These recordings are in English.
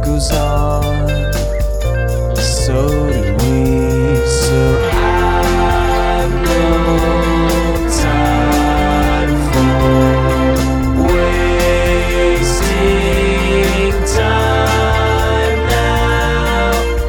goes on, so do we. So I've no time for wasting time now.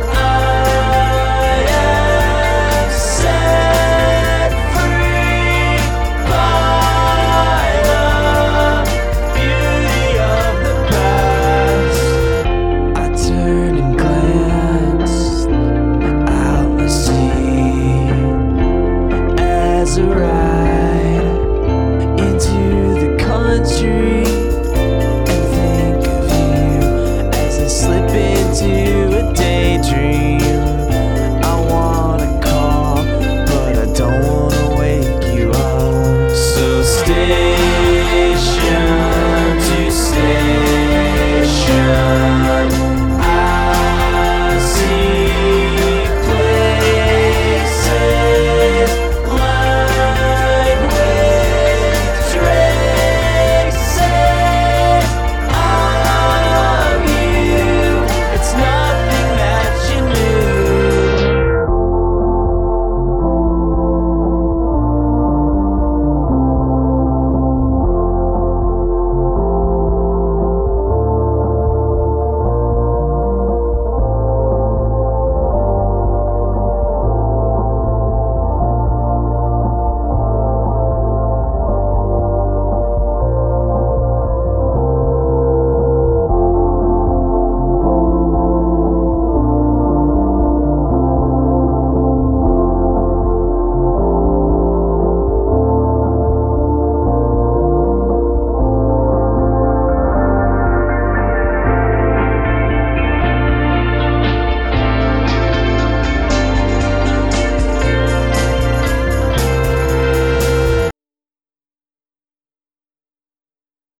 I am set free by the beauty of the past. I turned and glanced out to sea as I ride into the country and think of you as I slip into a daydream. I wanna call, but I don't wanna wake you up. So stay